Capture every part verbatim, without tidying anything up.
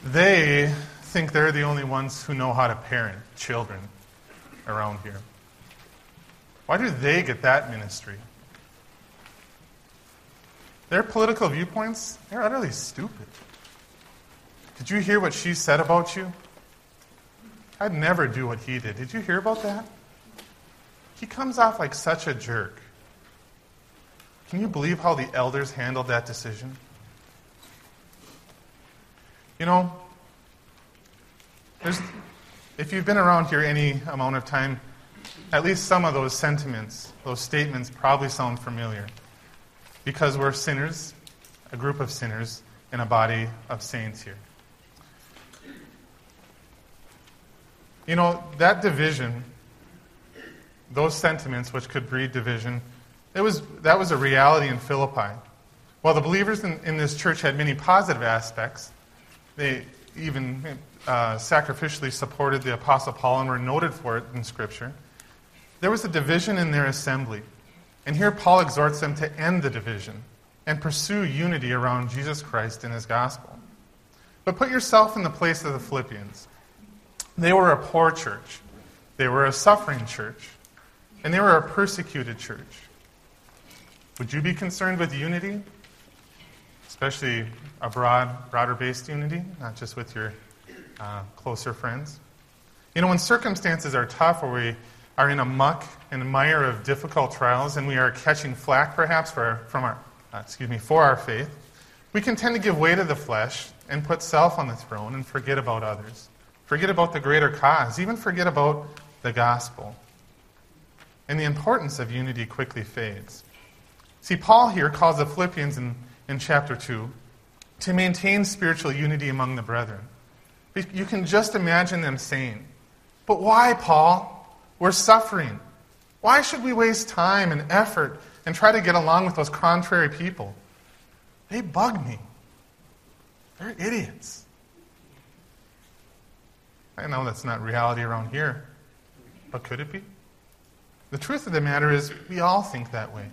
They think they're the only ones who know how to parent children around here. Why do they get that ministry? Their political viewpoints, they're utterly stupid. Did you hear what she said about you? I'd never do what he did. Did you hear about that? He comes off like such a jerk. Can you believe how the elders handled that decision? You know, there's, if you've been around here any amount of time, at least some of those sentiments, those statements probably sound familiar. Because we're sinners, a group of sinners, in a body of saints here. You know, that division, those sentiments which could breed division, it was that was a reality in Philippi. While the believers in, in this church had many positive aspects, they even uh, sacrificially supported the Apostle Paul and were noted for it in Scripture. There was a division in their assembly. And here Paul exhorts them to end the division and pursue unity around Jesus Christ and his gospel. But put yourself in the place of the Philippians. They were a poor church. They were a suffering church. And they were a persecuted church. Would you be concerned with unity? Especially a broad, broader-based unity, not just with your uh, closer friends. You know, when circumstances are tough or we are in a muck and mire of difficult trials and we are catching flack perhaps for, from our, uh, excuse me, for our faith, we can tend to give way to the flesh and put self on the throne and forget about others. Forget about the greater cause, even forget about the gospel. And the importance of unity quickly fades. See, Paul here calls the Philippians in, in chapter two to maintain spiritual unity among the brethren. You can just imagine them saying, "But why, Paul? We're suffering. Why should we waste time and effort and try to get along with those contrary people? They bug me. They're idiots." I know that's not reality around here, but could it be? The truth of the matter is, we all think that way.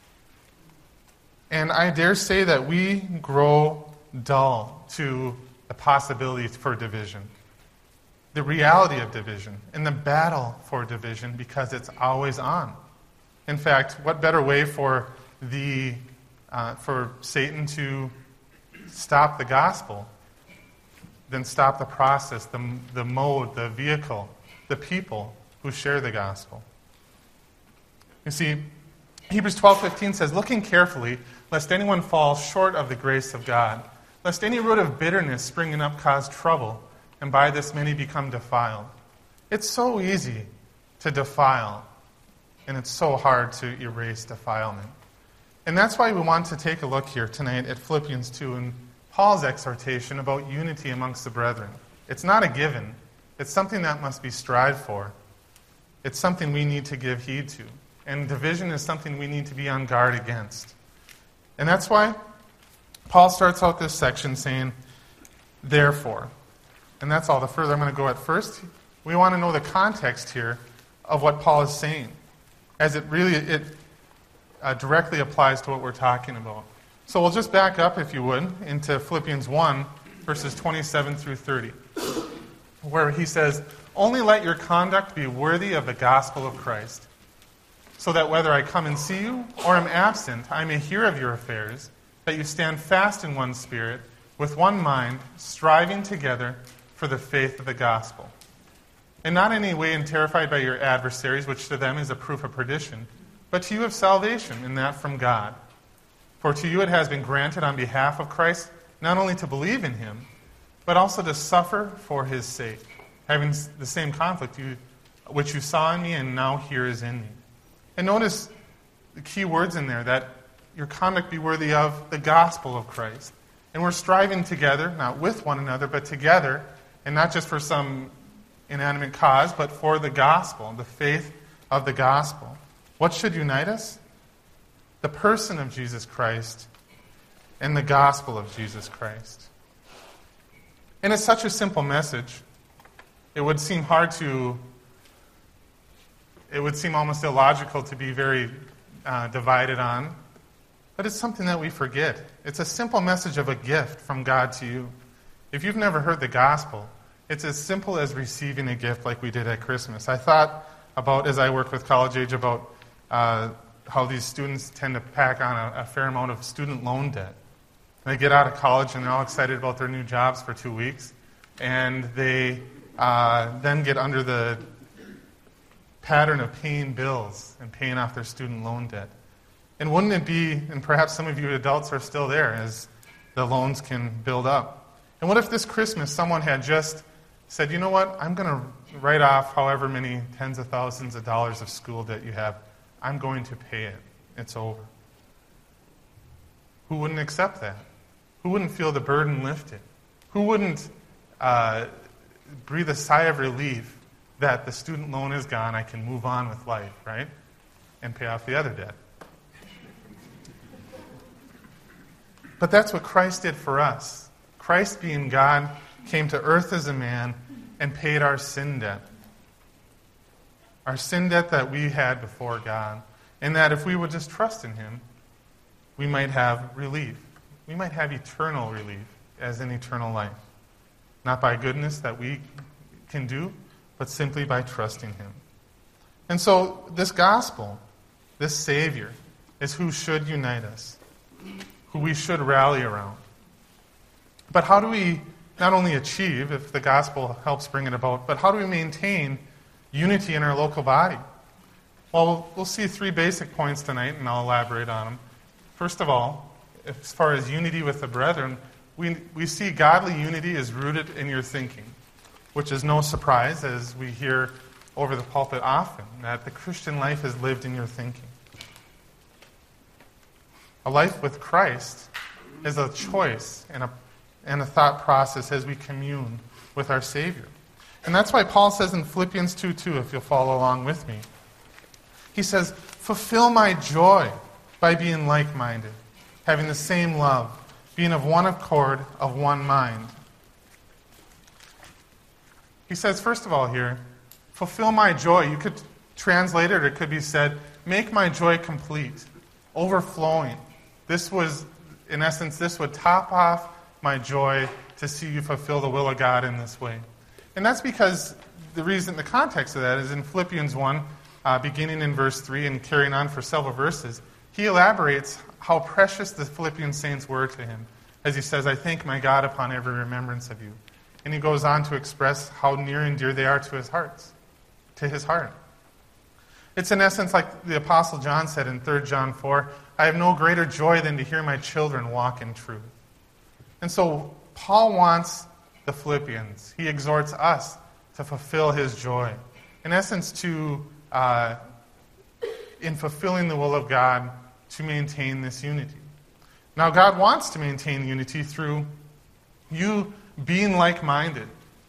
And I dare say that we grow dull to the possibility for division, the reality of division, and the battle for division, because it's always on. In fact, what better way for the uh, for Satan to stop the gospel than stop the process, the, the mode, the vehicle, the people who share the gospel? You see, Hebrews twelve fifteen says, "Looking carefully, lest anyone fall short of the grace of God, lest any root of bitterness springing up cause trouble, and by this many become defiled." It's so easy to defile, and it's so hard to erase defilement. And that's why we want to take a look here tonight at Philippians two and Paul's exhortation about unity amongst the brethren. It's not a given. It's something that must be strived for. It's something we need to give heed to. And division is something we need to be on guard against. And that's why Paul starts out this section saying, "Therefore." And that's all the further I'm going to go at first. We want to know the context here of what Paul is saying, as it really it uh, directly applies to what we're talking about. So we'll just back up, if you would, into Philippians one, verses twenty-seven through thirty, where he says, "Only let your conduct be worthy of the gospel of Christ, so that whether I come and see you or am absent, I may hear of your affairs, that you stand fast in one spirit, with one mind, striving together for the faith of the gospel. And not in any way in terrified by your adversaries, which to them is a proof of perdition, but to you of salvation, and that from God. For to you it has been granted on behalf of Christ, not only to believe in him, but also to suffer for his sake, having the same conflict you, which you saw in me and now here is in me." And notice the key words in there, that your conduct be worthy of the gospel of Christ. And we're striving together, not with one another, but together, and not just for some inanimate cause, but for the gospel, the faith of the gospel. What should unite us? The person of Jesus Christ and the gospel of Jesus Christ. And it's such a simple message, it would seem hard to, it would seem almost illogical to be very uh, divided on, but it's something that we forget. It's a simple message of a gift from God to you. If you've never heard the gospel, it's as simple as receiving a gift like we did at Christmas. I thought about, as I work with college age, about uh, how these students tend to pack on a, a fair amount of student loan debt. They get out of college and they're all excited about their new jobs for two weeks, and they uh, then get under the pattern of paying bills and paying off their student loan debt. And wouldn't it be, and perhaps some of you adults are still there as the loans can build up. And what if this Christmas someone had just said, you know what, I'm going to write off however many tens of thousands of dollars of school debt you have. I'm going to pay it. It's over. Who wouldn't accept that? Who wouldn't feel the burden lifted? Who wouldn't uh, breathe a sigh of relief that the student loan is gone, I can move on with life, right? And pay off the other debt. But that's what Christ did for us. Christ, being God, came to earth as a man and paid our sin debt. Our sin debt that we had before God. And that if we would just trust in him, we might have relief. We might have eternal relief, as in eternal life. Not by goodness that we can do, but simply by trusting him. And so this gospel, this Savior, is who should unite us, who we should rally around. But how do we not only achieve, if the gospel helps bring it about, but how do we maintain unity in our local body? Well, we'll see three basic points tonight, and I'll elaborate on them. First of all, as far as unity with the brethren, we, we see godly unity is rooted in your thinking, which is no surprise, as we hear over the pulpit often, that the Christian life is lived in your thinking. A life with Christ is a choice and a, and a thought process as we commune with our Savior. And that's why Paul says in Philippians two two, if you'll follow along with me, he says, fulfill my joy by being like-minded, having the same love, being of one accord, of one mind. He says, first of all here, fulfill my joy. You could translate it, or it could be said, make my joy complete, overflowing. This was, in essence, this would top off my joy to see you fulfill the will of God in this way. And that's because the reason, the context of that is in Philippians one, uh, beginning in verse three and carrying on for several verses, he elaborates how precious the Philippian saints were to him. As he says, I thank my God upon every remembrance of you. And he goes on to express how near and dear they are to his hearts, to his heart. It's in essence like the Apostle John said in Third John four, I have no greater joy than to hear my children walk in truth. And so Paul wants the Philippians, he exhorts us to fulfill his joy. In essence, to, uh, in fulfilling the will of God, to maintain this unity. Now, God wants to maintain unity through you being like-minded.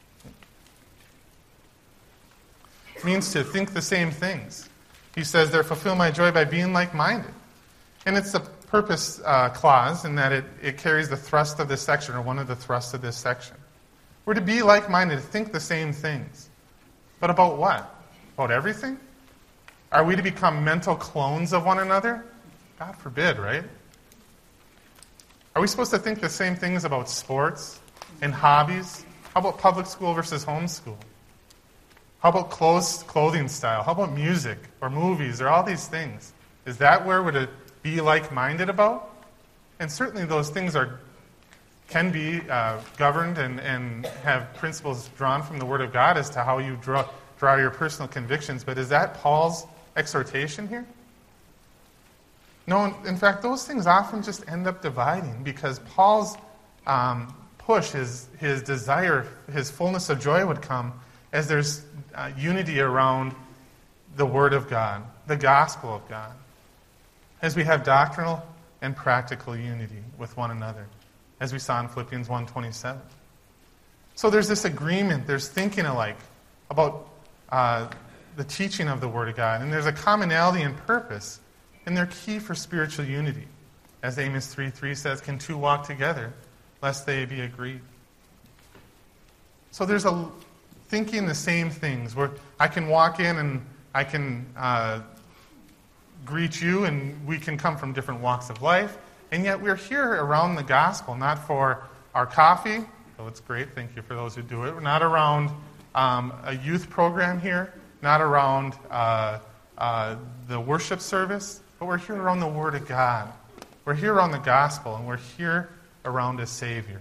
It means to think the same things. He says there, fulfill my joy by being like-minded. And it's a purpose uh, clause in that it, it carries the thrust of this section, or one of the thrusts of this section. We're to be like-minded, to think the same things. But about what? About everything? Are we to become mental clones of one another? God forbid, right? Are we supposed to think the same things about sports and hobbies? How about public school versus homeschool? How about clothes, clothing style? How about music or movies or all these things? Is that where we're to be like-minded about? And certainly those things are can be uh, governed and, and have principles drawn from the Word of God as to how you draw, draw your personal convictions. But is that Paul's exhortation here? No, in fact, those things often just end up dividing because Paul's um, push, his, his desire, his fullness of joy would come as there's uh, unity around the Word of God, the gospel of God, as we have doctrinal and practical unity with one another, as we saw in Philippians one twenty-seven. So there's this agreement, there's thinking alike about uh, the teaching of the Word of God, and there's a commonality in purpose. And they're key for spiritual unity. As Amos three three says, can two walk together, lest they be agreed? So there's a thinking the same things, where I can walk in and I can uh, greet you, and we can come from different walks of life, and yet we're here around the gospel, not for our coffee So it's great. Thank you for those who do it. We're not around um, a youth program here, not around uh, uh, the worship service, but we're here around the Word of God. We're here around the gospel, and we're here around a Savior.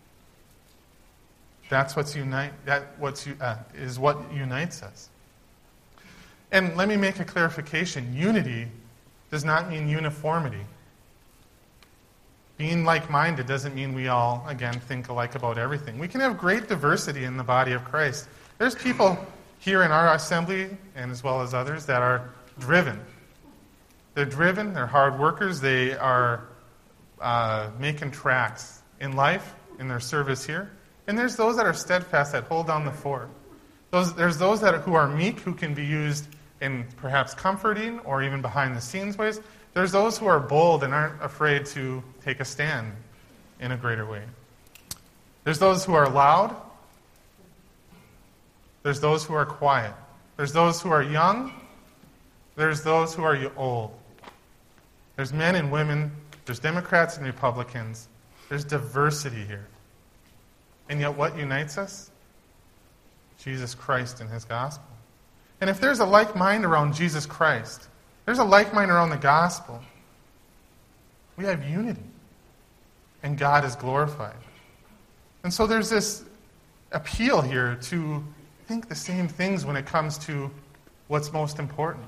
That's what's unite. That what's uh, is what unites us. And let me make a clarification. Unity does not mean uniformity. Being like-minded doesn't mean we all, again, think alike about everything. We can have great diversity in the body of Christ. There's people here in our assembly, and as well as others, that are driven. They're driven, they're hard workers, they are uh, making tracks in life, in their service here. And there's those that are steadfast, that hold down the fort. Those, there's those that are, who are meek, who can be used in perhaps comforting or even behind-the-scenes ways. There's those who are bold and aren't afraid to take a stand in a greater way. There's those who are loud. There's those who are quiet. There's those who are young. There's those who are old. There's men and women. There's Democrats and Republicans. There's diversity here. And yet what unites us? Jesus Christ and his gospel. And if there's a like mind around Jesus Christ, there's a like mind around the gospel, we have unity. And God is glorified. And so there's this appeal here to think the same things when it comes to what's most important.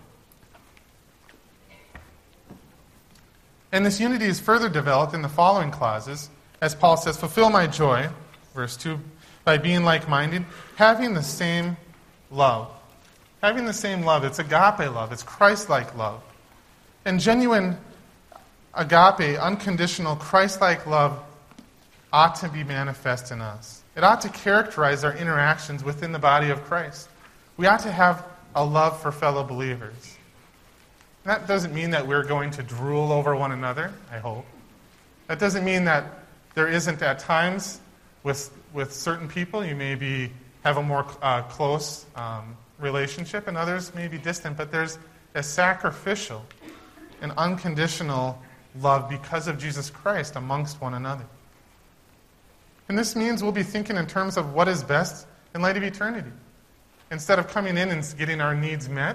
And this unity is further developed in the following clauses. As Paul says, fulfill my joy, verse two, by being like-minded, having the same love. Having the same love. It's agape love. It's Christ-like love. And genuine agape, unconditional, Christ-like love ought to be manifest in us. It ought to characterize our interactions within the body of Christ. We ought to have a love for fellow believers. That doesn't mean that we're going to drool over one another, I hope. That doesn't mean that there isn't at times with with certain people you may be have a more uh, close um, relationship, and others may be distant, but there's a sacrificial and unconditional love because of Jesus Christ amongst one another. And this means we'll be thinking in terms of what is best in light of eternity. Instead of coming in and getting our needs met,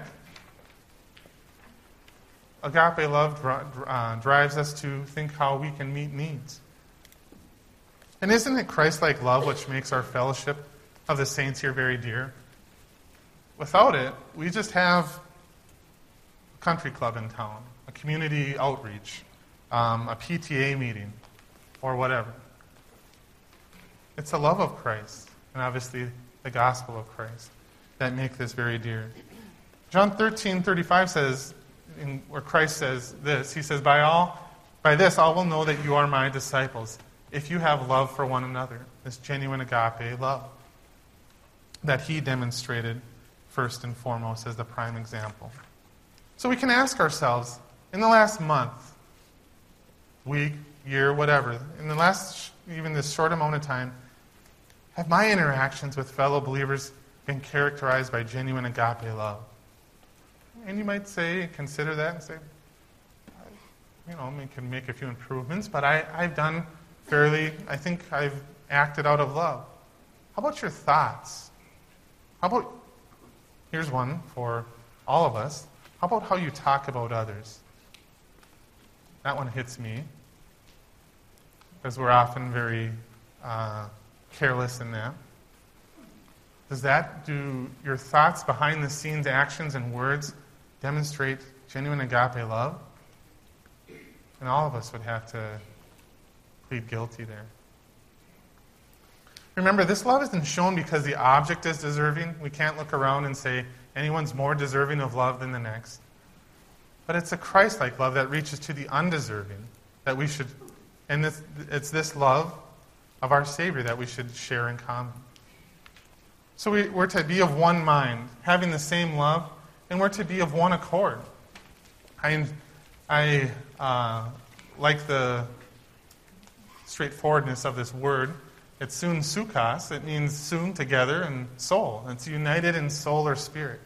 agape love uh, drives us to think how we can meet needs. And isn't it Christ-like love which makes our fellowship of the saints here very dear? Without it, we just have a country club in town, a community outreach, um, a P T A meeting, or whatever. It's the love of Christ, and obviously the gospel of Christ, that make this very dear. John thirteen thirty-five says, in, where Christ says this, he says, by all, by this all will know that you are my disciples, if you have love for one another, this genuine agape love that he demonstrated first and foremost as the prime example. So we can ask ourselves, in the last month, week, year, whatever, in the last, even this short amount of time, have my interactions with fellow believers been characterized by genuine agape love? And you might say, consider that and say, you know, we can make a few improvements, but I, I've done fairly, I think I've acted out of love. How about your thoughts? How about, here's one for all of us, how about how you talk about others? That one hits me, because we're often very uh, careless in that. Does that, do your thoughts, behind the scenes actions and words demonstrate genuine agape love? And all of us would have to plead guilty there. Remember, this love isn't shown because the object is deserving. We can't look around and say anyone's more deserving of love than the next. But it's a Christ-like love that reaches to the undeserving, that we should, and it's, it's this love of our Savior that we should share in common. So we, we're to be of one mind, having the same love, and we're to be of one accord. I, I uh, like the straightforwardness of this word. It's soon sukos. It means soon together and soul. It's united in soul or spirit.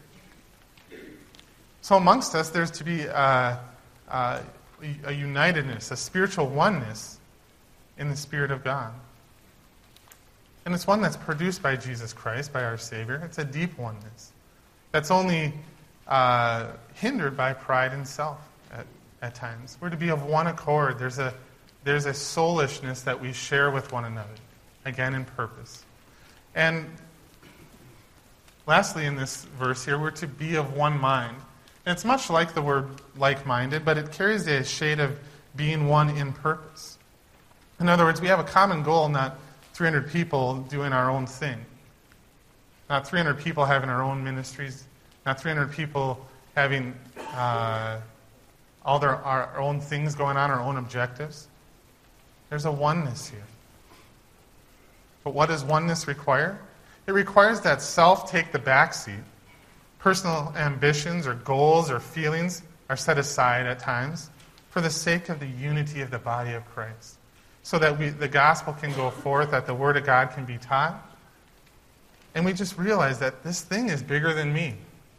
So amongst us, there's to be a, a, a unitedness, a spiritual oneness in the Spirit of God. And it's one that's produced by Jesus Christ, by our Savior. It's a deep oneness that's only uh, hindered by pride and self at, at times. We're to be of one accord. There's a, there's a soulishness that we share with one another, again in purpose. And lastly, in this verse here, we're to be of one mind. And it's much like the word like-minded, but it carries a shade of being one in purpose. In other words, we have a common goal, not three hundred people doing our own thing. Not three hundred people having our own ministries. Not three hundred people having uh, all their our own things going on, our own objectives. There's a oneness here. But what does oneness require? It requires that self take the back seat. Personal ambitions or goals or feelings are set aside at times for the sake of the unity of the body of Christ. So that we, the gospel can go forth, that the word of God can be taught. And we just realize that this thing is bigger than me.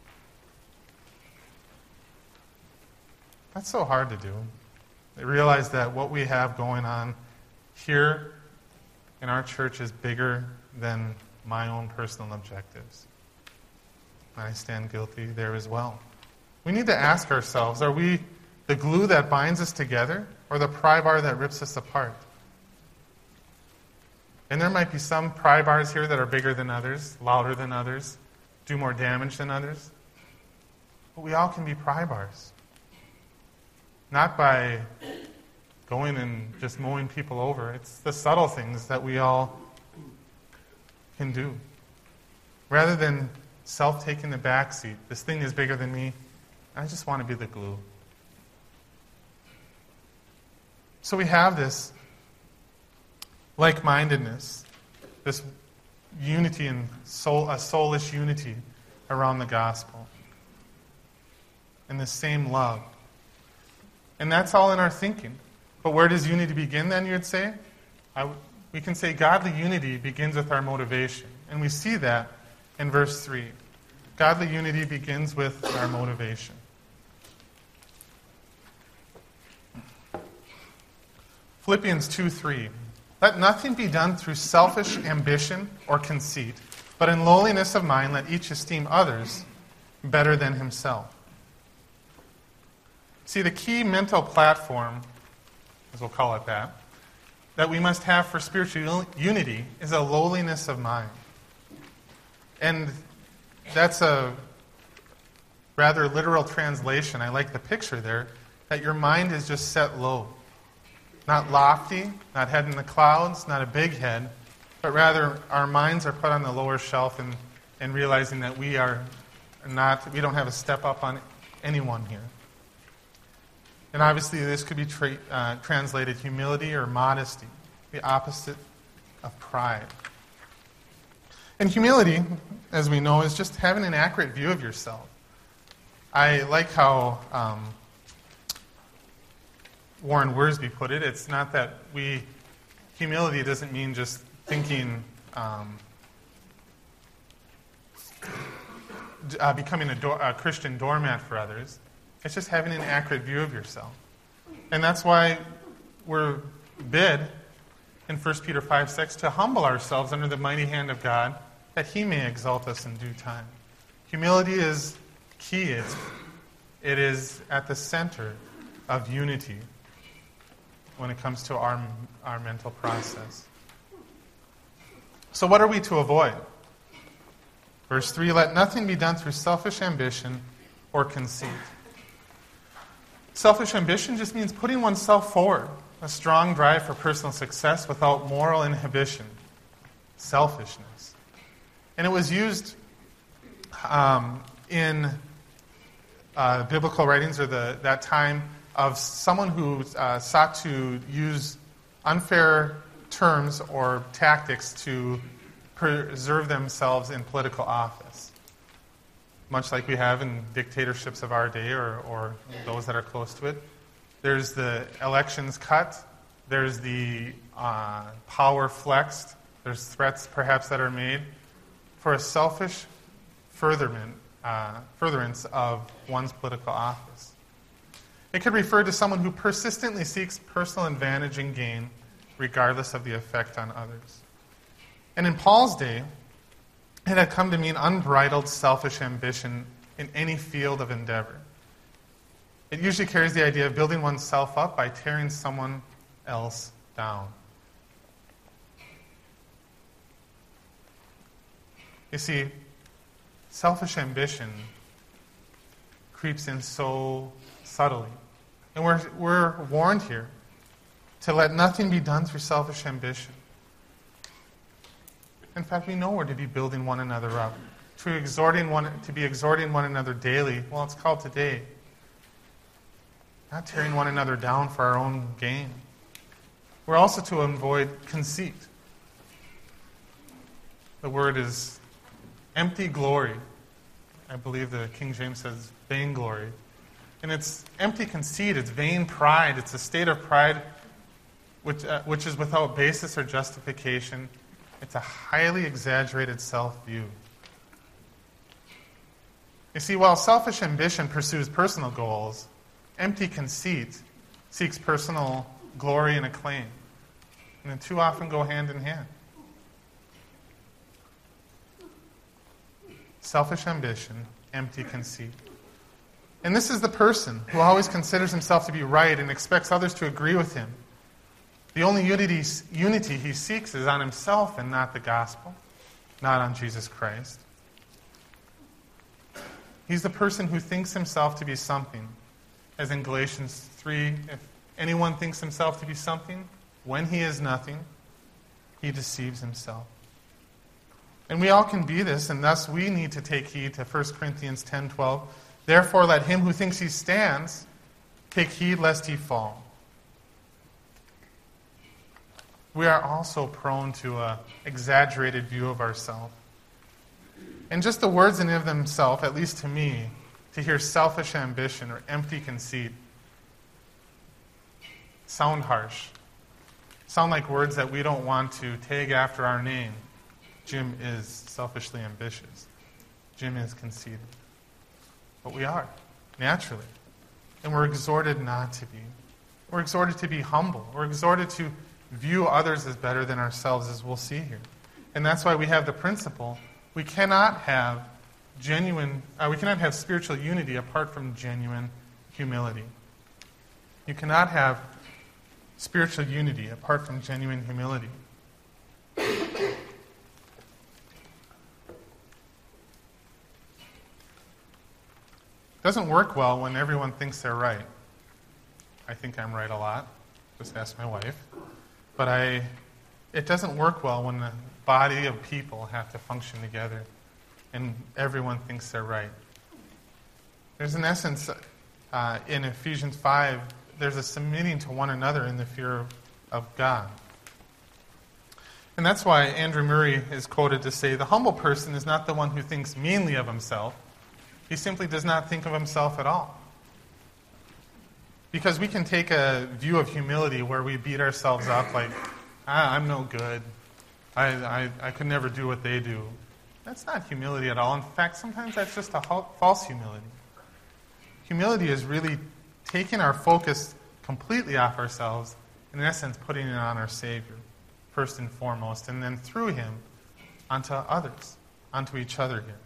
That's so hard to do. I realize that what we have going on here in our church is bigger than my own personal objectives. And I stand guilty there as well. We need to ask ourselves, are we the glue that binds us together or the pry bar that rips us apart? And there might be some pry bars here that are bigger than others, louder than others, do more damage than others. But we all can be pry bars. Not by going and just mowing people over. It's the subtle things that we all can do. Rather than self taking the back seat, this thing is bigger than me, I just want to be the glue. So we have this like-mindedness, this unity and soul, a soulish unity around the gospel, and the same love. And that's all in our thinking. But where does unity begin then, you would say? I, we can say godly unity begins with our motivation. And we see that in verse three. Godly unity begins with our motivation. Philippians two three. Let nothing be done through selfish ambition or conceit, but in lowliness of mind let each esteem others better than himself. See, the key mental platform, as we'll call it that, that we must have for spiritual unity is a lowliness of mind. And that's a rather literal translation. I like the picture there, that your mind is just set low. Not lofty, not head in the clouds, not a big head, but rather our minds are put on the lower shelf and, and realizing that we are not, we don't have a step up on anyone here. And obviously this could be tra- uh, translated humility or modesty, the opposite of pride. And humility, as we know, is just having an accurate view of yourself. I like how um, Warren Wiersbe put it. It's not that we, humility doesn't mean just thinking, um, uh, becoming a, door, a Christian doormat for others. It's just having an accurate view of yourself. And that's why we're bid in First Peter five six to humble ourselves under the mighty hand of God, that he may exalt us in due time. Humility is key. It's, it is at the center of unity when it comes to our, our mental process. So what are we to avoid? Verse three, let nothing be done through selfish ambition or conceit. Selfish ambition just means putting oneself forward, a strong drive for personal success without moral inhibition, selfishness. And it was used um, in uh, biblical writings or the, that time of someone who uh, sought to use unfair terms or tactics to preserve themselves in political office. Much like we have in dictatorships of our day or, or those that are close to it. There's the elections cut. There's the uh, power flexed. There's threats perhaps that are made for a selfish furtherment, uh, furtherance of one's political office. It could refer to someone who persistently seeks personal advantage and gain regardless of the effect on others. And in Paul's day, it had come to mean unbridled selfish ambition in any field of endeavor. It usually carries the idea of building oneself up by tearing someone else down. You see, selfish ambition creeps in so subtly. And we're, we're warned here to let nothing be done through selfish ambition. In fact, we know we're to be building one another up, to exhorting one, to be exhorting one another daily. Well, it's called today. Not tearing one another down for our own gain. We're also to avoid conceit. The word is empty glory. I believe the King James says vainglory. And it's empty conceit, it's vain pride, it's a state of pride which, uh, which is without basis or justification. It's a highly exaggerated self-view. You see, while selfish ambition pursues personal goals, empty conceit seeks personal glory and acclaim. And the two often go hand in hand. Selfish ambition, empty conceit. And this is the person who always considers himself to be right and expects others to agree with him. The only unity, unity he seeks is on himself and not the gospel, not on Jesus Christ. He's the person who thinks himself to be something. As in Galatians three, if anyone thinks himself to be something, when he is nothing, he deceives himself. And we all can be this, and thus we need to take heed to First Corinthians ten twelve. Therefore, let him who thinks he stands take heed lest he fall. We are also prone to an exaggerated view of ourselves. And just the words in and of themselves, at least to me, to hear selfish ambition or empty conceit, sound harsh. Sound like words that we don't want to tag after our name. Jim is selfishly ambitious. Jim is conceited. But we are, naturally. And we're exhorted not to be. We're exhorted to be humble. We're exhorted to view others as better than ourselves, as we'll see here. And that's why we have the principle, we cannot have genuine, uh, we cannot have spiritual unity apart from genuine humility. You cannot have spiritual unity apart from genuine humility. It doesn't work well when everyone thinks they're right. I think I'm right a lot. Just ask my wife. But I, it doesn't work well when the body of people have to function together and everyone thinks they're right. There's an essence uh, in Ephesians five, there's a submitting to one another in the fear of, of God. And that's why Andrew Murray is quoted to say, the humble person is not the one who thinks meanly of himself. He simply does not think of himself at all. Because we can take a view of humility where we beat ourselves up like, ah, I'm no good. I, I, I could never do what they do. That's not humility at all. In fact, sometimes that's just a false humility. Humility is really taking our focus completely off ourselves, in essence, putting it on our Savior, first and foremost, and then through Him onto others, onto each other here.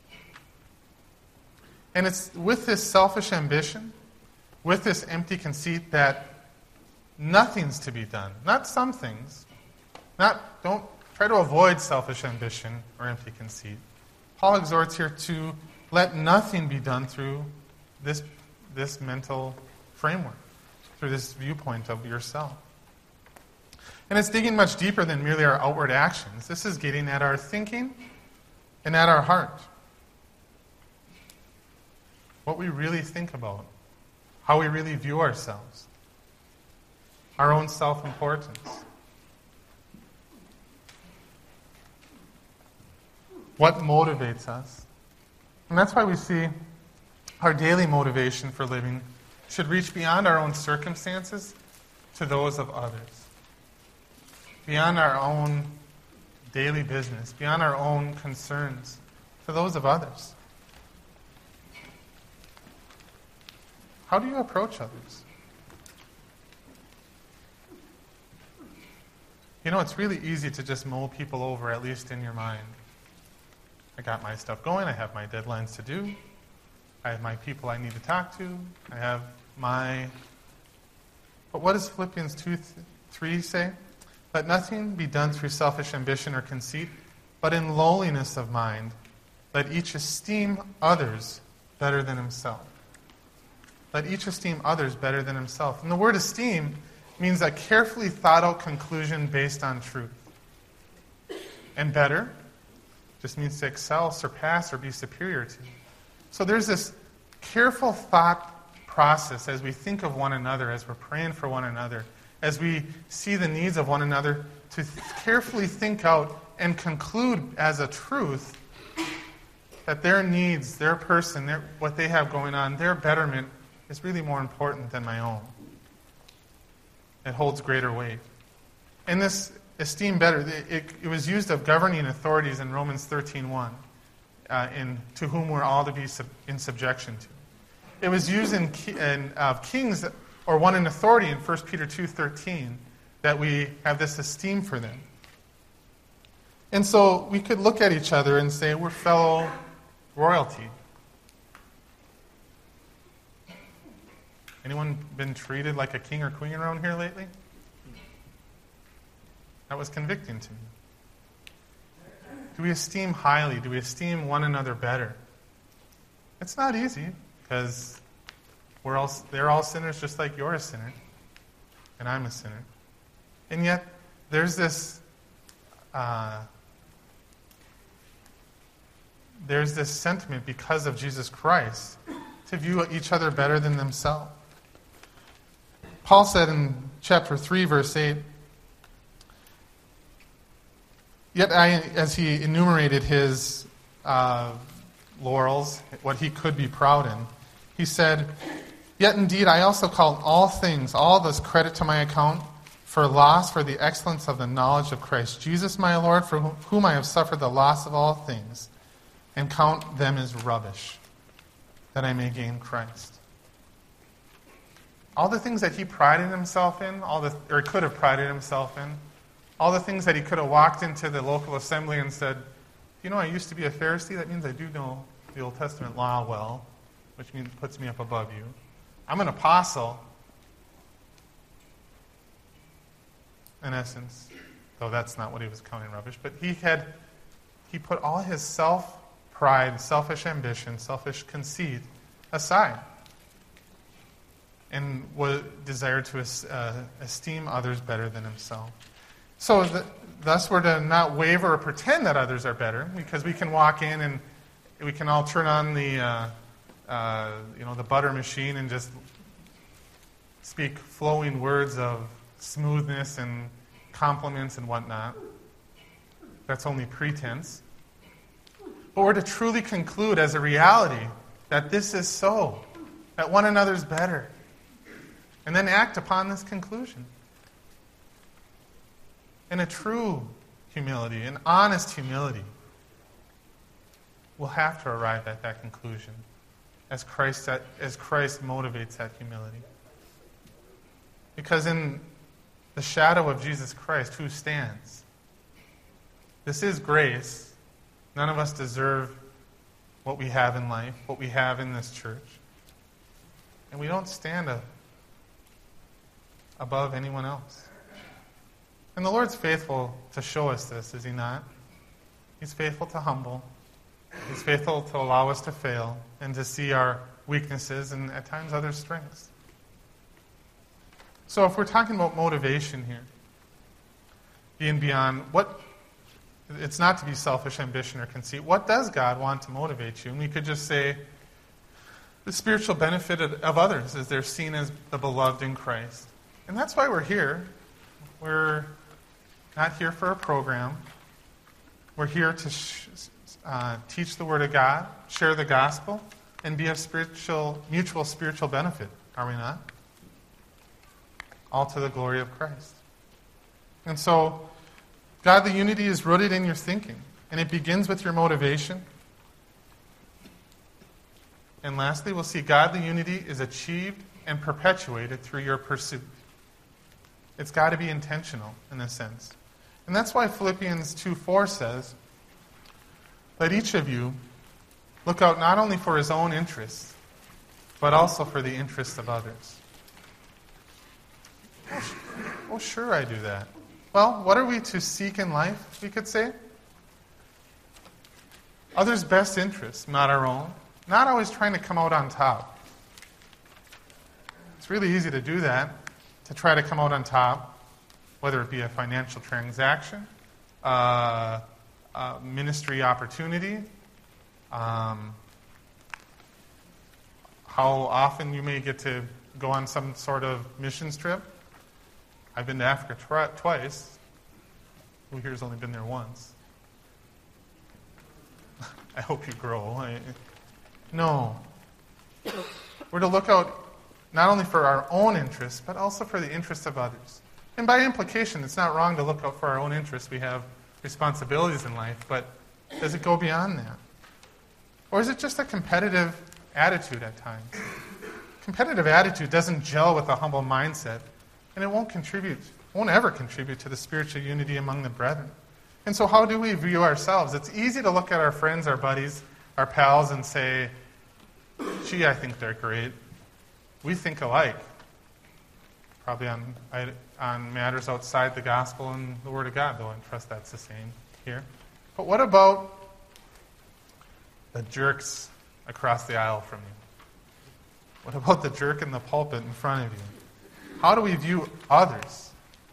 And it's with this selfish ambition, with this empty conceit, that nothing's to be done. Not some things. Not, don't try to avoid selfish ambition or empty conceit. Paul exhorts here to let nothing be done through this, this mental framework, through this viewpoint of yourself. And it's digging much deeper than merely our outward actions. This is getting at our thinking and at our heart. What we really think about, how we really view ourselves, our own self-importance. What motivates us? And that's why we see our daily motivation for living should reach beyond our own circumstances to those of others. Beyond our own daily business, beyond our own concerns, to those of others. How do you approach others? You know, it's really easy to just mull people over, at least in your mind. I got my stuff going. I have my deadlines to do. I have my people I need to talk to. I have my... But what does Philippians two three say? Let nothing be done through selfish ambition or conceit, but in lowliness of mind, let each esteem others better than himself. Let each esteem others better than himself. And the word esteem means a carefully thought out conclusion based on truth. And better just means to excel, surpass, or be superior to. So there's this careful thought process as we think of one another, as we're praying for one another, as we see the needs of one another, to th- carefully think out and conclude as a truth that their needs, their person, their, what they have going on, their betterment is really more important than my own. It holds greater weight. And this esteem better, it, it, it was used of governing authorities in Romans thirteen one, uh, in to whom we're all to be sub, in subjection to. It was used in, in uh, kings that, or one in authority in First Peter two thirteen, that we have this esteem for them. And so we could look at each other and say we're fellow royalty. Anyone been treated like a king or queen around here lately? That was convicting to me. Do we esteem highly? Do we esteem one another better? It's not easy, because we're all, they're all sinners just like you're a sinner, and I'm a sinner. And yet, there's this uh, there's this sentiment because of Jesus Christ to view each other better than themselves. Paul said in chapter three, verse eight, yet I, as he enumerated his uh, laurels, what he could be proud in, he said, yet indeed I also count all things, all this credit to my account, for loss for the excellence of the knowledge of Christ Jesus my Lord, for whom I have suffered the loss of all things, and count them as rubbish, that I may gain Christ. All the things that he prided himself in, all the, or could have prided himself in, all the things that he could have walked into the local assembly and said, you know, I used to be a Pharisee, that means I do know the Old Testament law well, which means puts me up above you. I'm an apostle, in essence, though that's not what he was counting rubbish, but he had, he put all his self-pride, selfish ambition, selfish conceit aside, and was desired to uh, esteem others better than himself. So the, thus we're to not waver or pretend that others are better, because we can walk in and we can all turn on the uh, uh, you know the butter machine and just speak flowing words of smoothness and compliments and whatnot. That's only pretense. But we're to truly conclude as a reality that this is so, that one another's better, and then act upon this conclusion. In a true humility, an honest humility, we'll have to arrive at that conclusion as Christ, as Christ motivates that humility. Because in the shadow of Jesus Christ, who stands? This is grace. None of us deserve what we have in life, what we have in this church. And we don't stand a, above anyone else. And the Lord's faithful to show us this, is he not? He's faithful to humble. He's faithful to allow us to fail and to see our weaknesses and at times other strengths. So if we're talking about motivation here, being beyond, what, it's not to be selfish ambition or conceit. What does God want to motivate you? And we could just say the spiritual benefit of, of others as they're seen as the beloved in Christ. And that's why we're here. We're not here for a program. We're here to sh- uh, teach the Word of God, share the gospel, and be of spiritual, mutual spiritual benefit, are we not? All to the glory of Christ. And so, godly unity is rooted in your thinking, and it begins with your motivation. And lastly, we'll see godly unity is achieved and perpetuated through your pursuit. It's got to be intentional in this sense. And that's why Philippians two four says, let each of you look out not only for his own interests, but also for the interests of others. Oh, sure I do that. Well, what are we to seek in life, we could say? Others' best interests, not our own. Not always trying to come out on top. It's really easy to do that, to try to come out on top, whether it be a financial transaction, uh, a ministry opportunity, um, how often you may get to go on some sort of missions trip. I've been to Africa tw- twice. Who here's only been there once? I hope you grow. I, no. We're to look out not only for our own interests, but also for the interests of others. And by implication, it's not wrong to look out for our own interests. We have responsibilities in life, but does it go beyond that? Or is it just a competitive attitude at times? Competitive attitude doesn't gel with a humble mindset, and it won't contribute, won't ever contribute to the spiritual unity among the brethren. And so how do we view ourselves? It's easy to look at our friends, our buddies, our pals, and say, gee, I think they're great. We think alike. Probably on, on matters outside the gospel and the Word of God, though I trust that's the same here. But what about the jerks across the aisle from you? What about the jerk in the pulpit in front of you? How do we view others?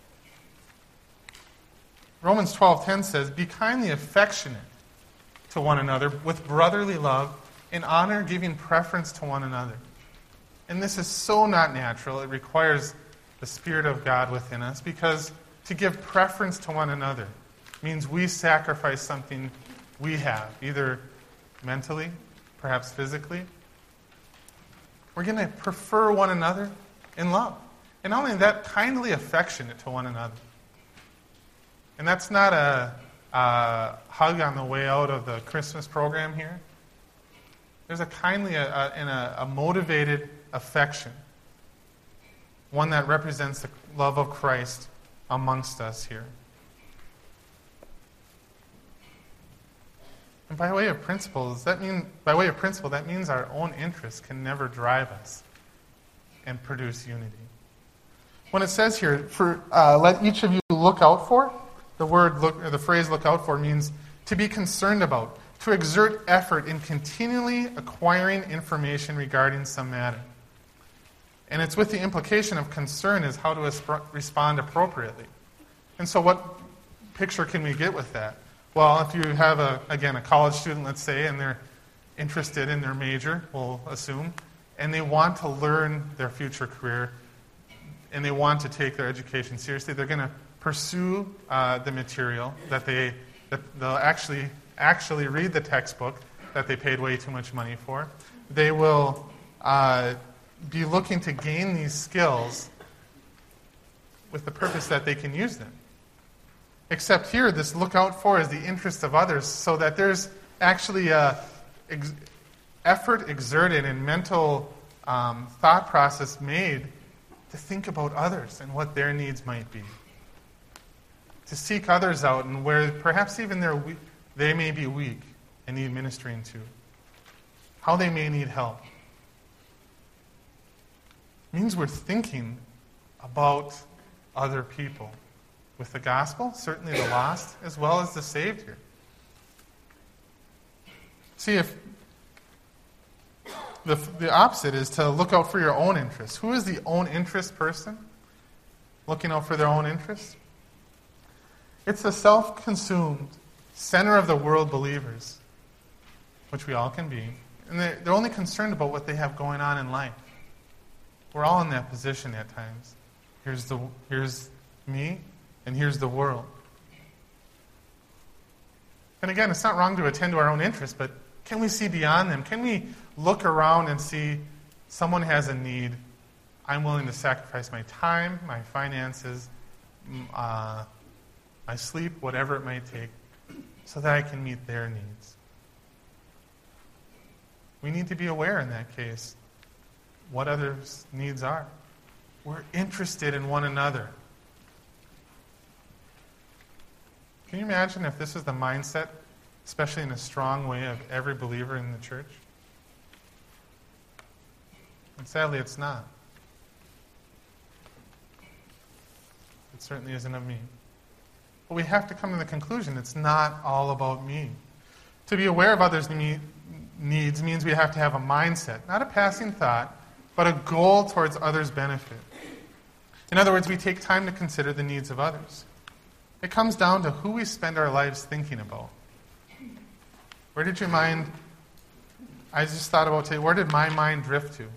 Romans twelve ten says, be kindly affectionate to one another with brotherly love, in honor giving preference to one another. And this is so not natural. It requires the Spirit of God within us, because to give preference to one another means we sacrifice something we have, either mentally, perhaps physically. We're going to prefer one another in love. And not only that, kindly affectionate to one another. And that's not a, a hug on the way out of the Christmas program here. There's a kindly a, a, and a, a motivated affection, one that represents the love of Christ amongst us here. And by way of principles, that mean by way of principle, that means our own interests can never drive us and produce unity. When it says here, for uh, let each of you look out for, the word look, or the phrase "look out for" means to be concerned about, to exert effort in continually acquiring information regarding some matter. And it's with the implication of concern is how to esp- respond appropriately. And so what picture can we get with that? Well, if you have, a again, a college student, let's say, and they're interested in their major, we'll assume, and they want to learn their future career, and they want to take their education seriously, they're going to pursue uh, the material that they, that they'll actually, actually read the textbook that they paid way too much money for. They will uh, be looking to gain these skills with the purpose that they can use them. Except here, this look out for is the interest of others, so that there's actually a ex- effort exerted and mental um, thought process made to think about others and what their needs might be. To seek others out and where perhaps even they're we- they may be weak and need ministering to. How they may need help. It means we're thinking about other people. With the gospel, certainly the lost, as well as the saved here. See, if the, the opposite is to look out for your own interests. Who is the own interest person? Looking out for their own interests? It's the self-consumed, center of the world believers, which we all can be. And they're, they're only concerned about what they have going on in life. We're all in that position at times. Here's the here's me, and here's the world. And again, it's not wrong to attend to our own interests, but can we see beyond them? Can we look around and see someone has a need? I'm willing to sacrifice my time, my finances, uh, my sleep, whatever it might take, so that I can meet their needs. We need to be aware in that case what others' needs are. We're interested in one another. Can you imagine if this is the mindset, especially in a strong way, of every believer in the church? And sadly, it's not. It certainly isn't of me. But we have to come to the conclusion it's not all about me. To be aware of others' needs means we have to have a mindset, not a passing thought, but a goal towards others' benefit. In other words, we take time to consider the needs of others. It comes down to who we spend our lives thinking about. Where did your mind, I just thought about today, where did my mind drift to?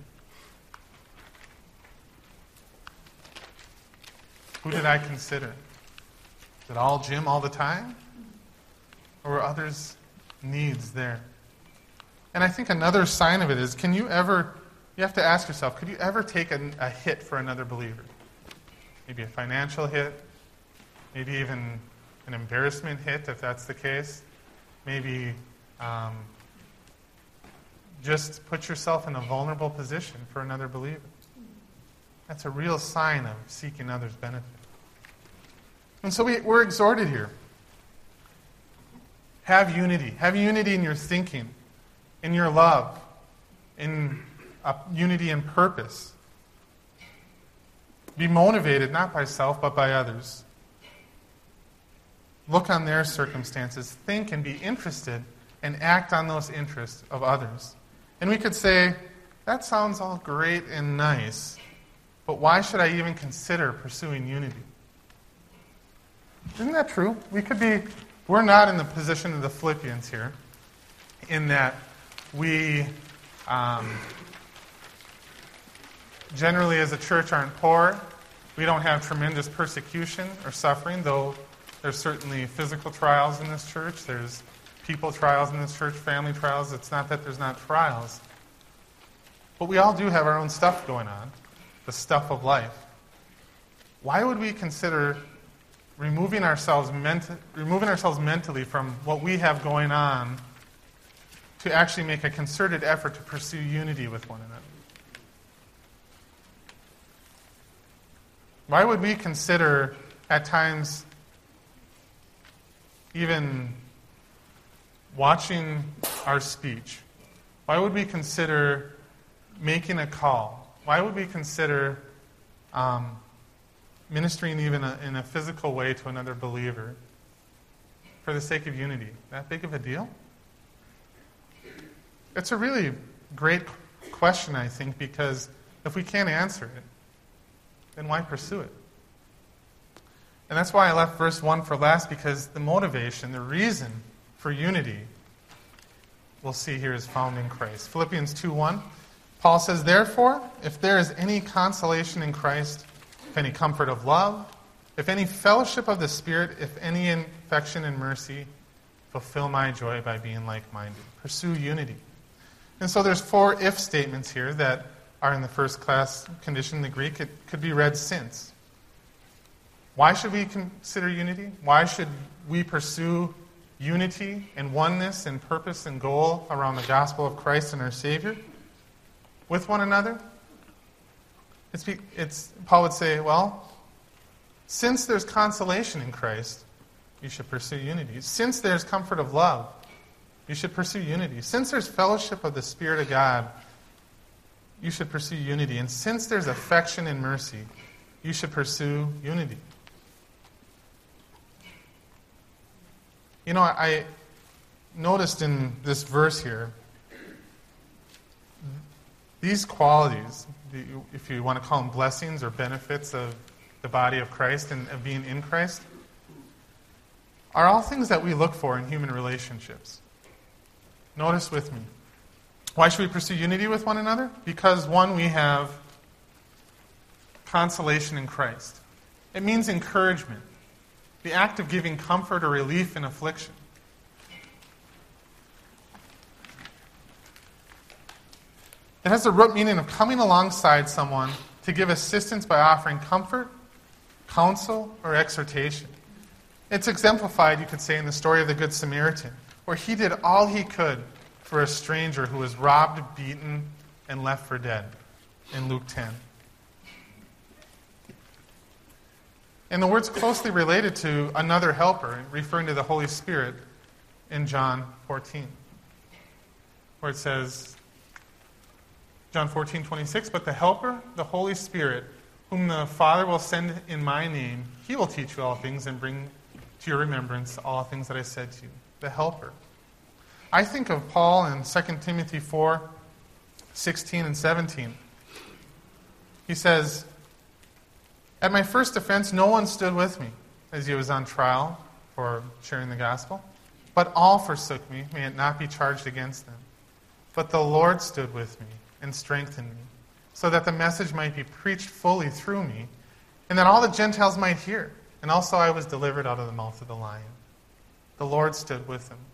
Who did I consider? Is it all Jim all the time? Or were others' needs there? And I think another sign of it is, can you ever, you have to ask yourself, could you ever take a, a hit for another believer? Maybe a financial hit, maybe even an embarrassment hit, if that's the case. Maybe um, just put yourself in a vulnerable position for another believer. That's a real sign of seeking others' benefit. And so we, we're exhorted here. Have unity. Have unity in your thinking, in your love, in uh, unity in purpose. Be motivated not by self, but by others. Look on their circumstances, think and be interested, and act on those interests of others. And we could say, that sounds all great and nice, but why should I even consider pursuing unity? Isn't that true? We could be, we're not in the position of the Philippians here, in that we um, generally as a church aren't poor. We don't have tremendous persecution or suffering, though there's certainly physical trials in this church. There's people trials in this church, family trials. It's not that there's not trials. But we all do have our own stuff going on, the stuff of life. Why would we consider removing ourselves, ment- removing ourselves mentally from what we have going on to actually make a concerted effort to pursue unity with one another? Why would we consider at times even watching our speech? Why would we consider making a call? Why would we consider um, ministering even a, in a physical way to another believer for the sake of unity? That big of a deal? It's a really great question, I think, because if we can't answer it, then why pursue it? And that's why I left verse one for last, because the motivation, the reason for unity, we'll see here, is found in Christ. Philippians two one, Paul says, "Therefore, if there is any consolation in Christ, if any comfort of love, if any fellowship of the Spirit, if any affection and mercy, fulfill my joy by being like-minded." Pursue unity. And so there's four if statements here that are in the first class condition in the Greek. It could be read since. Why should we consider unity? Why should we pursue unity and oneness and purpose and goal around the gospel of Christ and our Savior with one another? It's, it's Paul would say, well, since there's consolation in Christ, you should pursue unity. Since there's comfort of love, you should pursue unity. Since there's fellowship of the Spirit of God, you should pursue unity. And since there's affection and mercy, you should pursue unity. You know, I noticed in this verse here, these qualities, if you want to call them blessings or benefits of the body of Christ and of being in Christ, are all things that we look for in human relationships. Notice with me. Why should we pursue unity with one another? Because, one, we have consolation in Christ. It means encouragement, the act of giving comfort or relief in affliction. It has the root meaning of coming alongside someone to give assistance by offering comfort, counsel, or exhortation. It's exemplified, you could say, in the story of the Good Samaritan, where he did all he could for a stranger who was robbed, beaten, and left for dead, in Luke ten. And the word's closely related to another helper, referring to the Holy Spirit in John fourteen, where it says, John fourteen twenty-six, but the helper, the Holy Spirit, whom the Father will send in my name, he will teach you all things and bring to your remembrance all things that I said to you. The helper. I think of Paul in Second Timothy four sixteen and seventeen. He says, at my first offense, no one stood with me as he was on trial for sharing the gospel, but all forsook me, may it not be charged against them. But the Lord stood with me and strengthened me, so that the message might be preached fully through me, and that all the Gentiles might hear. And also I was delivered out of the mouth of the lion. The Lord stood with him.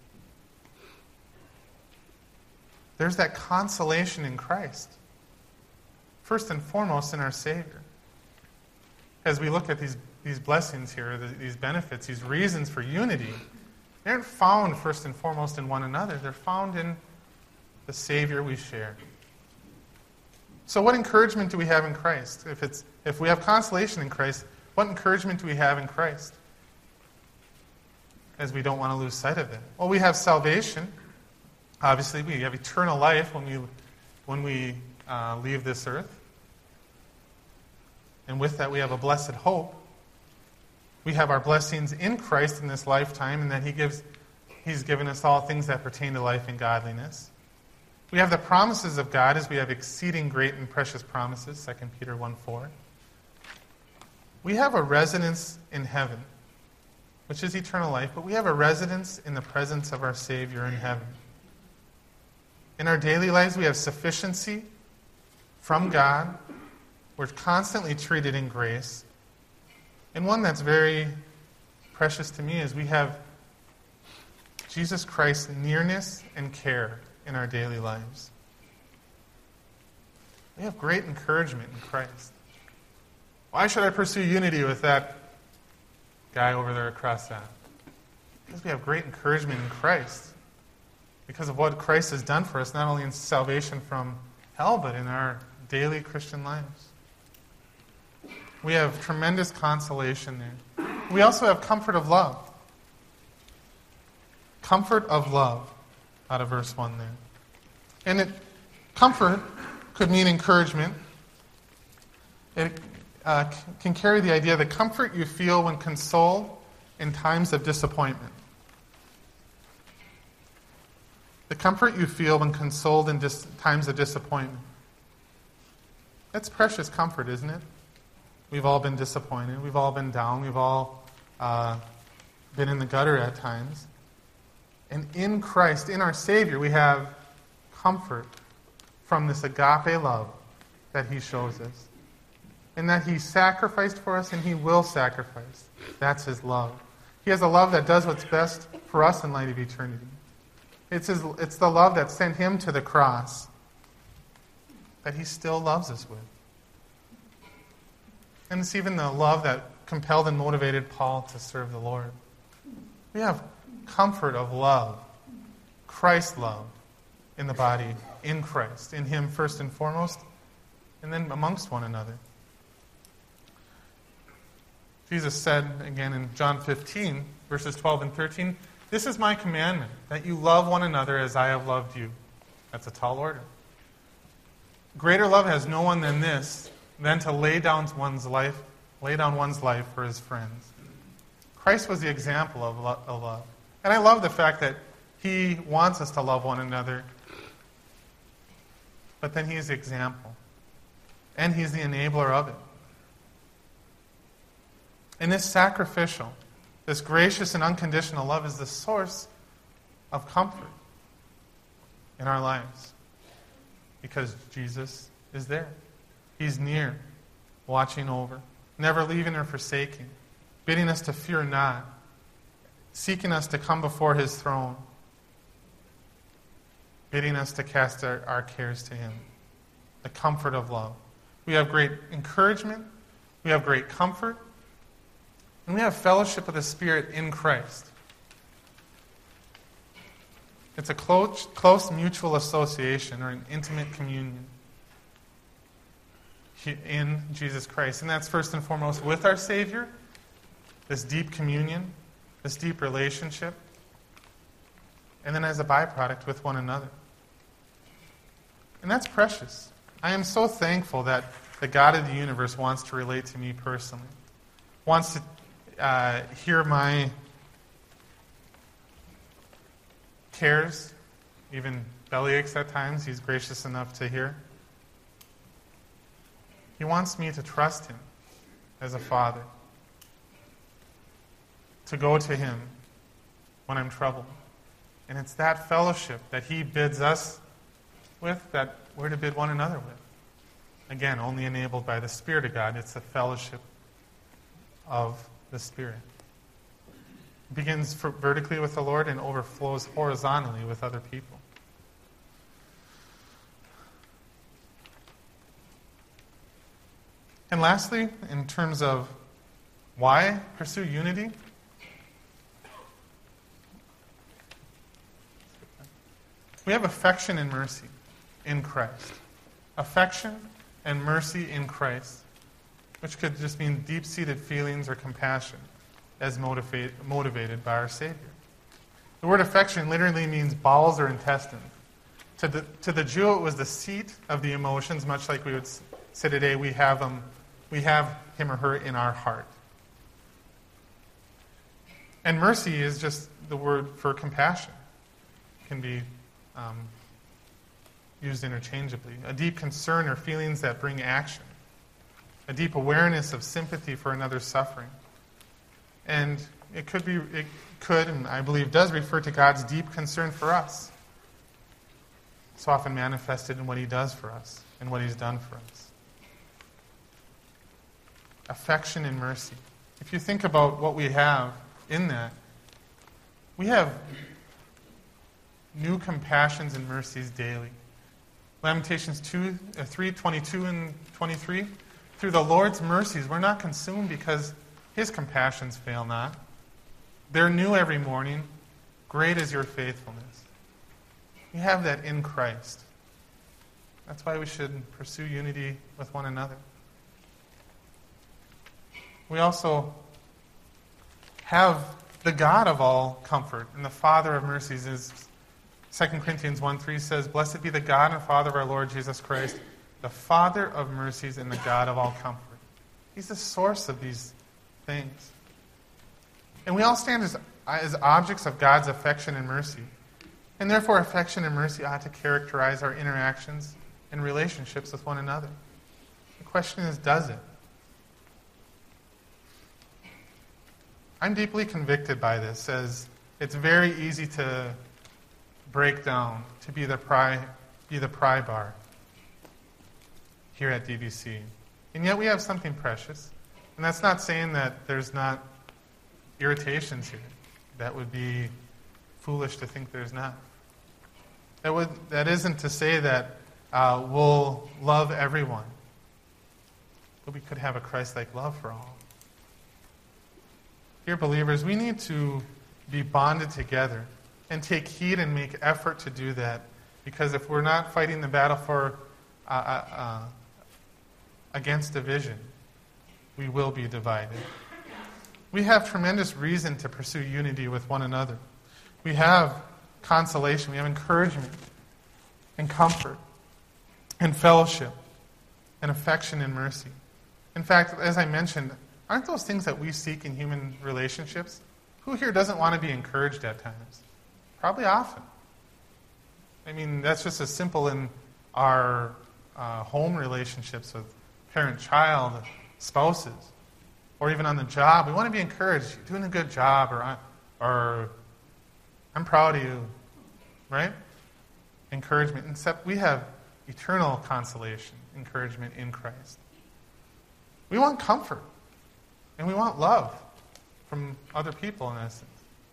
There's that consolation in Christ. First and foremost in our Savior. As we look at these, these blessings here, the, these benefits, these reasons for unity, they aren't found first and foremost in one another. They're found in the Savior we share. So what encouragement do we have in Christ? If it's if we have consolation in Christ, what encouragement do we have in Christ? As we don't want to lose sight of it. Well, we have salvation. Obviously, we have eternal life when we when we uh, leave this earth. And with that, we have a blessed hope. We have our blessings in Christ in this lifetime, and that He gives, He's given us all things that pertain to life and godliness. We have the promises of God as we have exceeding great and precious promises, Second Peter one four. We have a residence in heaven, which is eternal life, but we have a residence in the presence of our Savior in heaven. In our daily lives, we have sufficiency from God. We're constantly treated in grace. And one that's very precious to me is we have Jesus Christ's nearness and care in our daily lives. We have great encouragement in Christ. Why should I pursue unity with that guy over there across that? Because we have great encouragement in Christ. Because of what Christ has done for us, not only in salvation from hell, but in our daily Christian lives. We have tremendous consolation there. We also have comfort of love. Comfort of love, out of verse one there. And it, comfort could mean encouragement. It uh, can carry the idea of the comfort you feel when consoled in times of disappointment. The comfort you feel when consoled in dis- times of disappointment. That's precious comfort, isn't it? We've all been disappointed. We've all been down. We've all uh, been in the gutter at times. And in Christ, in our Savior, we have comfort from this agape love that He shows us. And that He sacrificed for us and He will sacrifice. That's His love. He has a love that does what's best for us in light of eternity. It's, his, it's the love that sent Him to the cross that He still loves us with. And it's even the love that compelled and motivated Paul to serve the Lord. We have comfort of love, Christ's love in the body, in Christ, in Him first and foremost, and then amongst one another. Jesus said again in John fifteen, verses twelve and thirteen, this is my commandment, that you love one another as I have loved you. That's a tall order. Greater love has no one than this, than to lay down one's life, lay down one's life for his friends. Christ was the example of love. And I love the fact that He wants us to love one another, but then He's the example. And He's the enabler of it. And this sacrificial, this gracious and unconditional love is the source of comfort in our lives. Because Jesus is there. He's near, watching over, never leaving or forsaking, bidding us to fear not, seeking us to come before His throne, bidding us to cast our, our cares to Him. The comfort of love. We have great encouragement, we have great comfort, and we have fellowship of the Spirit in Christ. It's a close, close mutual association or an intimate communion in Jesus Christ. And that's first and foremost with our Savior, this deep communion, this deep relationship, and then as a byproduct with one another. And that's precious. I am so thankful that the God of the universe wants to relate to me personally, wants to uh, hear my cares, even bellyaches at times. He's gracious enough to hear. He wants me to trust him as a father, to go to him when I'm troubled. And it's that fellowship that he bids us with that we're to bid one another with. Again, only enabled by the Spirit of God. It's the fellowship of the Spirit. It begins vertically with the Lord and overflows horizontally with other people. And lastly, in terms of why pursue unity, we have affection and mercy in Christ. Affection and mercy in Christ, which could just mean deep-seated feelings or compassion as motivate, motivated by our Savior. The word affection literally means bowels or intestines. To the, to the Jew, it was the seat of the emotions, much like we would say today, we have them, we have him or her in our heart. And mercy is just the word for compassion. It can be um, used interchangeably. A deep concern or feelings that bring action. A deep awareness of sympathy for another's suffering. And it could be, it could, and I believe does refer to God's deep concern for us. It's often manifested in what he does for us and what he's done for us. Affection and mercy. If you think about what we have in that, we have new compassions and mercies daily. Lamentations two, uh, three, twenty-two and twenty-three. Through the Lord's mercies, we're not consumed because his compassions fail not. They're new every morning. Great is your faithfulness. We have that in Christ. That's why we should pursue unity with one another. We also have the God of all comfort, and the Father of mercies is Second Corinthians one three says, "Blessed be the God and Father of our Lord Jesus Christ, the Father of mercies and the God of all comfort." He's the source of these things. And we all stand as, as objects of God's affection and mercy. And therefore, affection and mercy ought to characterize our interactions and relationships with one another. The question is, does it? I'm deeply convicted by this, as it's very easy to break down, to be the pry, be the pry bar here at D B C. And yet we have something precious. And that's not saying that there's not irritations here. That would be foolish to think there's not. That would that isn't to say that uh, we'll love everyone. But we could have a Christ-like love for all. Dear believers, we need to be bonded together and take heed and make effort to do that. Because if we're not fighting the battle for uh, uh, uh, against division, we will be divided. We have tremendous reason to pursue unity with one another. We have consolation, we have encouragement and comfort and fellowship and affection and mercy. In fact, as I mentioned, aren't those things that we seek in human relationships? Who here doesn't want to be encouraged at times? Probably often. I mean, that's just as simple in our uh, home relationships with parent-child, spouses, or even on the job. We want to be encouraged. You're doing a good job, or, or I'm proud of you, right? Encouragement. Except we have eternal consolation, encouragement in Christ. We want comfort, and we want love from other people in essence.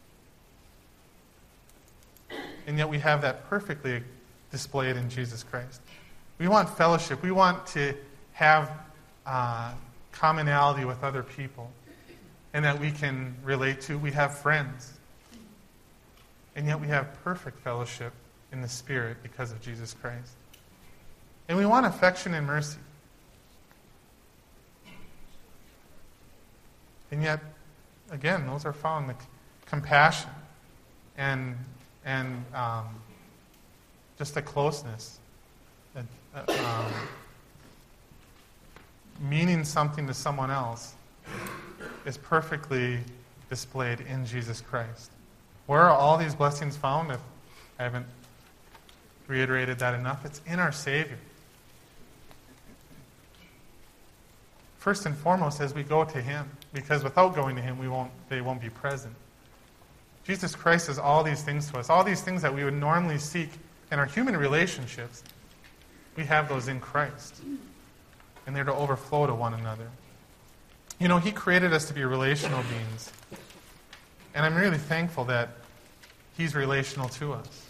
And yet we have that perfectly displayed in Jesus Christ. We want fellowship. We want to have uh, commonality with other people and that we can relate to. We have friends. And yet we have perfect fellowship in the Spirit because of Jesus Christ. And we want affection and mercy. And yet again, those are found in the c- compassion and and um, just a closeness, a, a, um, meaning something to someone else is perfectly displayed in Jesus Christ. Where are all these blessings found? If I haven't reiterated that enough, it's in our Savior. First and foremost, as we go to Him, because without going to Him, we won't, they won't be present. Jesus Christ is all these things to us. All these things that we would normally seek in our human relationships, we have those in Christ. And they're to overflow to one another. You know, He created us to be relational beings. And I'm really thankful that He's relational to us.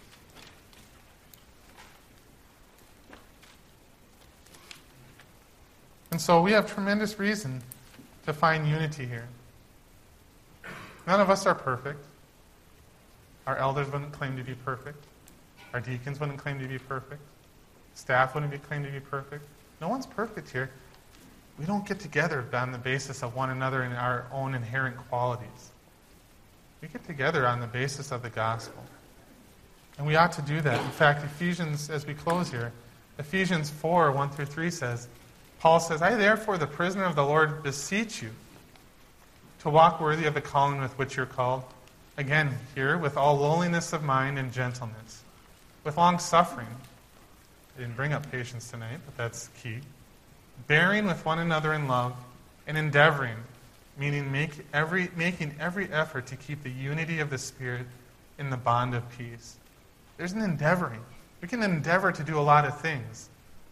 And so we have tremendous reason to find unity here. None of us are perfect. Our elders wouldn't claim to be perfect. Our deacons wouldn't claim to be perfect. Staff wouldn't be claim to be perfect. No one's perfect here. We don't get together on the basis of one another and our own inherent qualities. We get together on the basis of the gospel. And we ought to do that. In fact, Ephesians, as we close here, Ephesians four, one through three says, Paul says, I therefore, the prisoner of the Lord, beseech you to walk worthy of the calling with which you're called. Again, here, with all lowliness of mind and gentleness, with long suffering. I didn't bring up patience tonight, but that's key. Bearing with one another in love, and endeavoring, meaning make every, making every effort to keep the unity of the Spirit in the bond of peace. There's an endeavoring. We can endeavor to do a lot of things.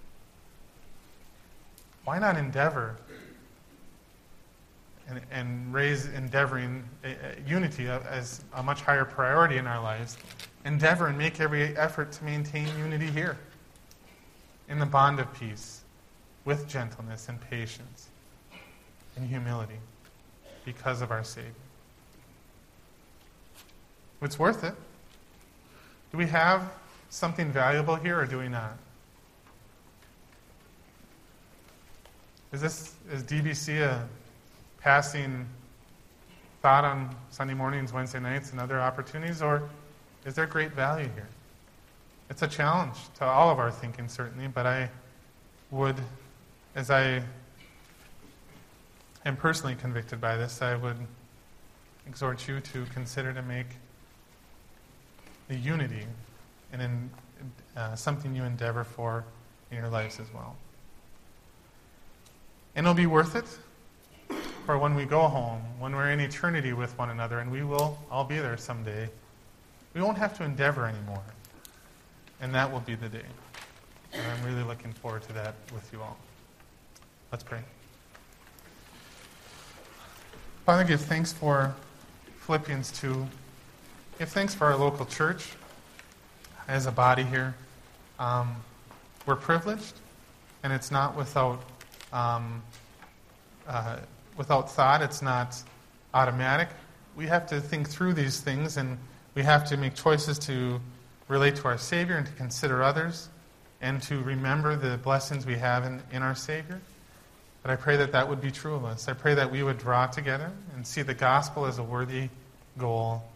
Why not endeavor and, and raise endeavoring uh, unity as a much higher priority in our lives? Endeavor and make every effort to maintain unity here in the bond of peace with gentleness and patience and humility because of our Savior. It's worth it. Do we have something valuable here or do we not? Is this, is D B C a passing thought on Sunday mornings, Wednesday nights, and other opportunities, or is there great value here? It's a challenge to all of our thinking, certainly, but I would, as I am personally convicted by this, I would exhort you to consider to make the unity and in, uh, something you endeavor for in your lives as well. And it'll be worth it for when we go home, when we're in eternity with one another, and we will all be there someday. We won't have to endeavor anymore. And that will be the day. And I'm really looking forward to that with you all. Let's pray. Father, give thanks for Philippians two. Give thanks for our local church as a body here. Um, we're privileged, and it's not without um, uh, without thought. It's not automatic. We have to think through these things, and we have to make choices to relate to our Savior and to consider others and to remember the blessings we have in, in our Savior. But I pray that that would be true of us. I pray that we would draw together and see the gospel as a worthy goal